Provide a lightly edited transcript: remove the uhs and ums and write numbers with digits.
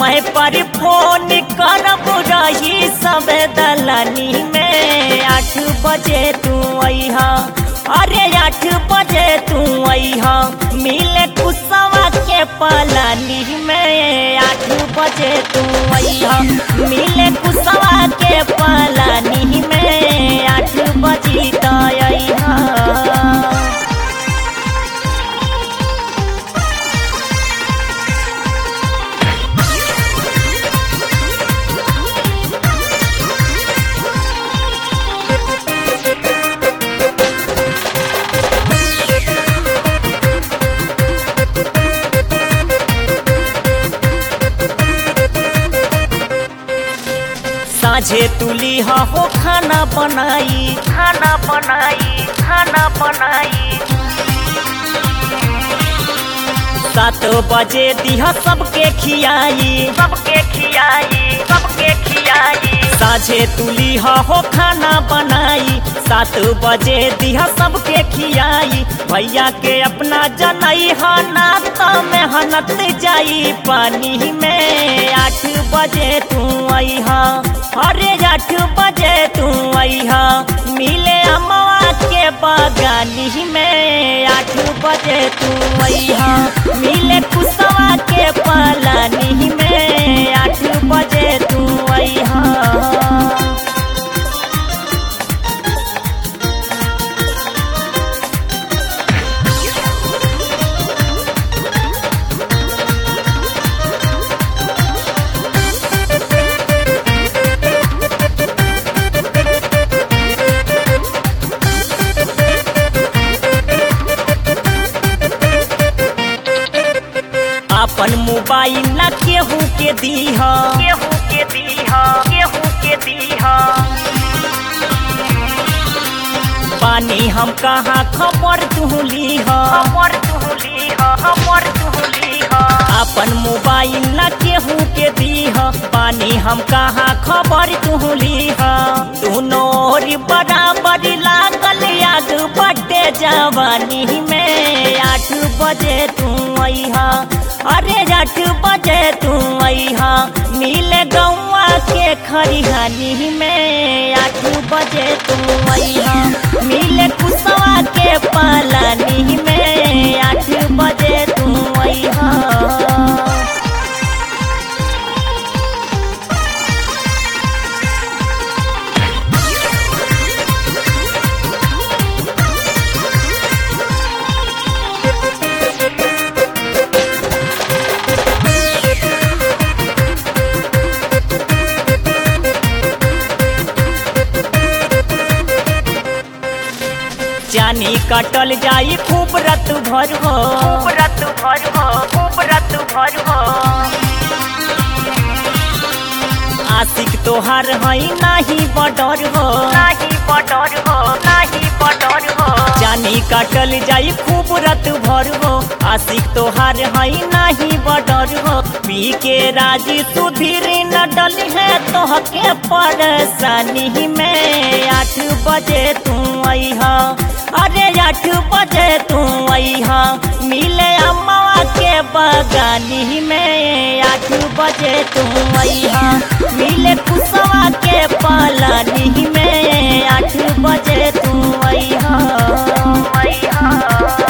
समय पर फोन करब रही सब दलानी में। 8 बजे तू अइहा, अरे 8 बजे तू अइहा, मिले कुसवा के पलानी में। 8 बजे तू अइहा, मिले कुसवा के पलानी में। 8 बजे त अइहा। साझे तुली हो खाना बनाई, खाना बनाई, खाना बनाई। 7 बजे दिहा सबके खियाई, सबके खियाई, सबके खियाई। साझे तुली हो खाना बनाई, 7 बजे दिहा सबके खियाई। भैया के अपना जनई हा ना तो मेहनत जाई पानी में। 8 बजे तू अइहा, अरे 8 बजे तू अइहा, मिले अमवा के बगानी में। 8 बजे तू अइहा, मिले कुसवा के पलानी में। 8 बजे तू अइहा। अपन मोबाइल ना केहू के दीहा, केहू के दीहा, केहू के दीहा। पानी हम कहाँ खबर तू लीहा, खबर तू लीहा, खबर तू लीहा। अपन मोबाइल ना केहू के दीहा, पानी हम कहाँ खबर तू लीहा। दोनों ओर बराबर लागल आग बटे जवानी में। 8 बजे तू अइहा, अरे 8 बजे तू अइहा, मिले गौवा के खरिहानी में। 8 बजे तू अइहा, मिले कुसवा के पलानी में। 8 बजे तू अइहा। जानी कटल जाई खूब रत भर हो, खूब रत भर हो, खूब रत भर हो। आशिक तोहार हई नाही बडर हो, नाही बडर हो, नाही बडर हो। जानी कटल जाई खूब रत भर हो, आशिक तोहार हई नाही बडर हो। पी के राज सुधीर न डल है तोहके परेशानी में। 8 बजे तू अइहा, अरे 8 बजे तू अइहा, मिले अम्मा के बगानी में। 8 बजे तू अइहा, मिले कुसवा के पलानी में। 8 बजे तू अइहा, अइहा।